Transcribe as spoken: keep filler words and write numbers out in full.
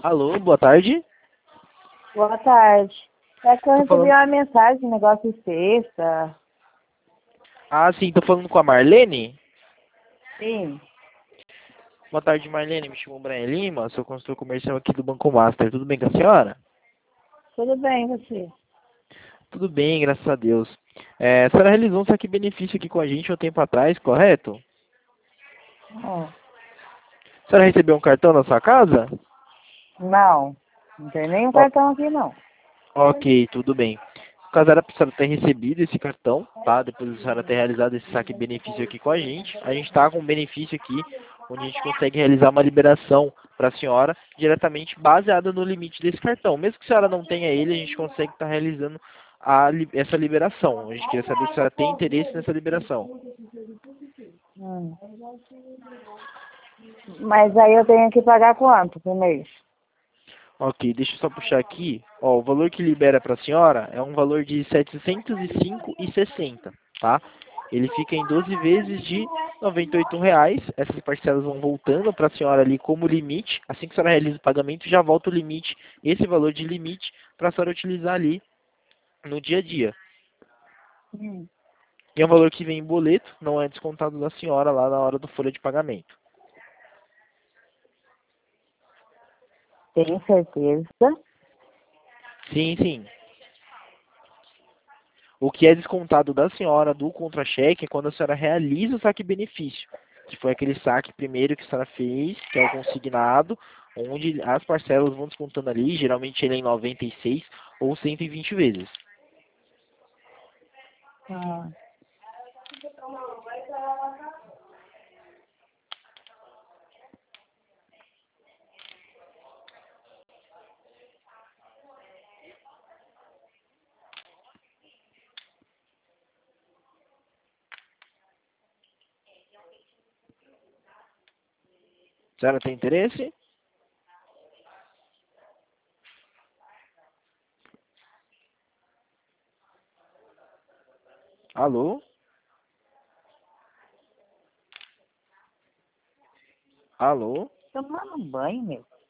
Alô, boa tarde. Boa tarde. É que eu Tô recebi falando. uma mensagem, negócio de sexta. Ah, sim, tô falando com a Marlene. Sim. Boa tarde, Marlene. Me chamo Brian Lima, sou consultor comercial aqui do Banco Master. Tudo bem com a senhora? Tudo bem, você? Tudo bem, graças a Deus. É, a senhora realizou um saque benefício aqui com a gente um tempo atrás, correto? Hum. A senhora recebeu um cartão na sua casa? Não. Não tem nenhum Ó, cartão aqui, não. ok, tudo bem. No caso, era para a senhora ter recebido esse cartão, tá? Depois da senhora ter realizado esse saque benefício aqui com a gente. A gente está com um benefício aqui, onde a gente consegue realizar uma liberação para a senhora, diretamente baseada no limite desse cartão. Mesmo que a senhora não tenha ele, a gente consegue estar realizando a li- essa liberação. A gente queria saber se a senhora tem interesse nessa liberação. Hum. Mas aí eu tenho que pagar quanto por mês? Ok, deixa eu só puxar aqui. Ó, o valor que libera para a senhora é um valor de setecentos e cinco e sessenta, tá? Ele fica em doze vezes de noventa e oito reais. Essas parcelas vão voltando para a senhora ali como limite. Assim que a senhora realiza o pagamento, já volta o limite, esse valor de limite, para a senhora utilizar ali no dia a dia. Hum. E é um valor que vem em boleto, não é descontado da senhora lá na hora do folha de pagamento. Tenho certeza. Sim, sim. O que é descontado da senhora do contra-cheque é quando a senhora realiza o saque benefício, que foi aquele saque primeiro que a senhora fez, que é o consignado, onde as parcelas vão descontando ali, geralmente ele é em noventa e seis ou cento e vinte vezes. Ah. A senhora tem interesse? Alô? Alô? Tomando banho, meu.